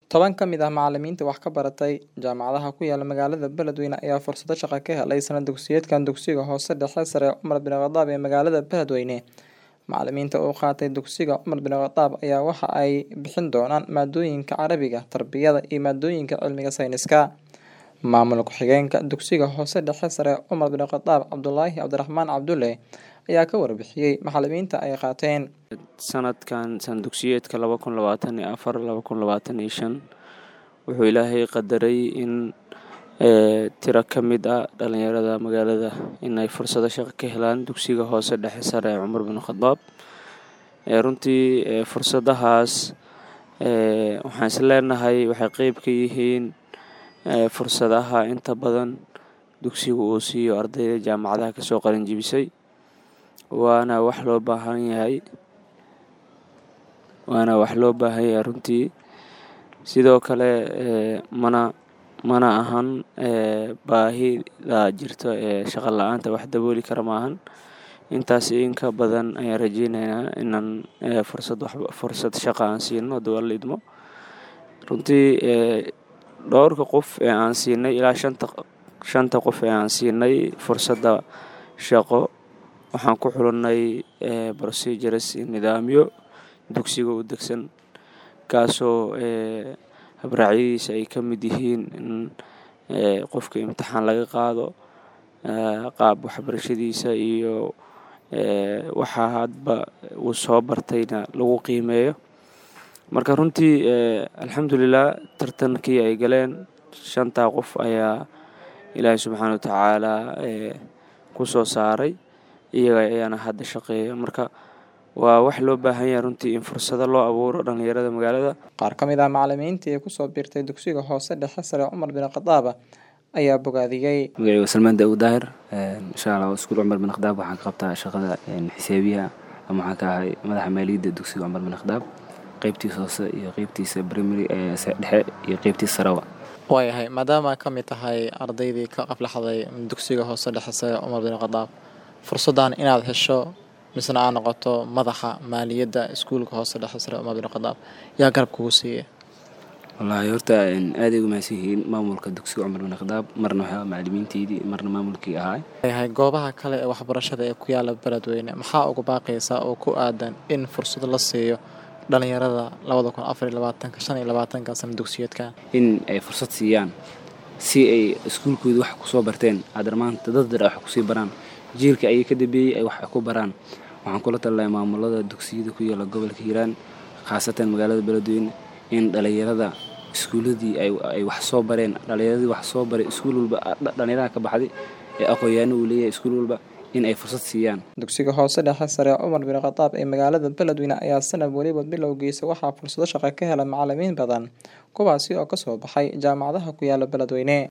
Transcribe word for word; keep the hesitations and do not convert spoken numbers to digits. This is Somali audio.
Toban ka mid ah macallimiinta wax ka baratay jaamacadaha ku yaala magaalada Beledweyne ayaa fursado shaqo ka helay sanad dugsiyeedkan dugsiga hoose dhexe sare Cumar bin Khadaab ee magaalada Beledweyne. Macallimiinta oo qaatay dugsiga Cumar bin Khadaab ayaa waxa ay bixin doonaan maadooyinka Carabiga, Tarbiyada iyo maadooyinka cilmiga sayniska. Maamul ku-xigeenka dugsiga hoose dhexe sare Cumar bin Khadaab Cabdullaahi Cabdiraxmaan Cabdulle ayaa ka warbixiyay macallimiinta ay qaateen. sanadkan san dugsiyeedka laba kun labaatan iyo afar laba kun labaatan iyo shan wuxuu ilaahay qadaray in ee tiro ka mid ah dhalinyarada magaalada in ay fursado shaqo ka helaan dugsiga hoose dhexe sare Cumar bin Khadaab. ee runtii ee fursadahaas ee waxaan is leenahay waxay qayb ka yihiin ee fursadaha inta badan dugsigu uu siiyo ardayda jaamacadaha ka soo qalin jebisay waana wax loo baahan yahay waana wax loo baahan yahay runtii sidoo kale ee mana mana ahan ee baahida jirto ee shaqo la'aanta wax dabooli kara maahan intaas in ka badan ayaan rajeynaynaa inaan ee fursad wax fursad shaqo aan siino dowlad idmo runtii ee dhowrka qof ee aan siinay ilaa shanta shanta qof ee aan siinay fursadda shaqo waxaan ku xulanay ee procedures nidaamyo dugsiga u degsan kaasoo ee habraacyadiisa ay ka mid yihiin in ee qofka imtixaan laga qaado ee qaab waxbarashadiisa iyo ee waxa hadba uu soo bartayna lagu qiimeeyo marka runtii ee alxamdulillah tartankii ay galeen shanta qof ayaa ilaahay subxaanahu wa tacaala ee ku soo saaray iyaga ayaana hadda shaqeeya marka waa wax loo baahan yahay runtii in fursado loo abuuro dhalinyarada magaalada. Qaar ka mid ah macallimiintii ku soo biirtay dugsiga hoose dhexe sare Cumar bin Khadaab ayaa bogaadiyay. Magacaygu Salmaan Daawud Daahir insha Allah iskuul Cumar bin Khadaab waxaan ka qabtaa shaqada xisaabiyaha ama waxaan ka ahay madaxa maaliyadda dugsiga Cumar bin Khadaab qaybtiisa hoose iyo qaybtiisa primary ee dhexe iyo qaybtiisa sare. Waayahay maadaama ka mid tahay ardaydii ka aflaxday dugsiga hoose dhexe sare Cumar bin Khadaab fursadan inaad hesho misna aan noqoto madaxa maaliyadda iskuulka hoose dhexe sare Cumar bin Khadaab yaa garab kugu siiyay. Wallahi horta in aad ay u mahadsanyihiin maamulka dugsiga Cumar bin Khadaab marna waxa macallimiinteedii marna maamulkii ahay. Waayahay goobaha kale ee waxbarashada ee ku yaala Beledweyne maxaa ugu baaqaysaa oo ku aadan in fursad la siiyo dhalinyarada laba kun afar iyo labaatan shan iyo labaatan sano dugsiyeedka in ay fursad siiyaan si ay iskuulkooda wax ku soo barteen adarmaanta dad dad wax ku sii baraan jiilka ay ka dambeeyay ay wax ku baraan waxaan kula talinayaa maamulada dugsiyada ku yaala gobolka Hiiraan khaasatan magaalada Beledweyne in dhalinyarada iskuuladii ay ay wax soo bareen dhalinyaradii wax soo baray iskuul walba dhalinyarada ka baxday ee aqoon u leeyahay iskuul walba in ay fursad siiyaan. Dugsiga hoose dhexe sare Cumar bin Khadaab ee magaalada Beledweyne ayaa sanad waliba bilowgiisa waxaa fursado shaqo ka hela macallimiin badan kuwaasi oo ka soo baxay jaamacadaha ku yaala Beledweyne.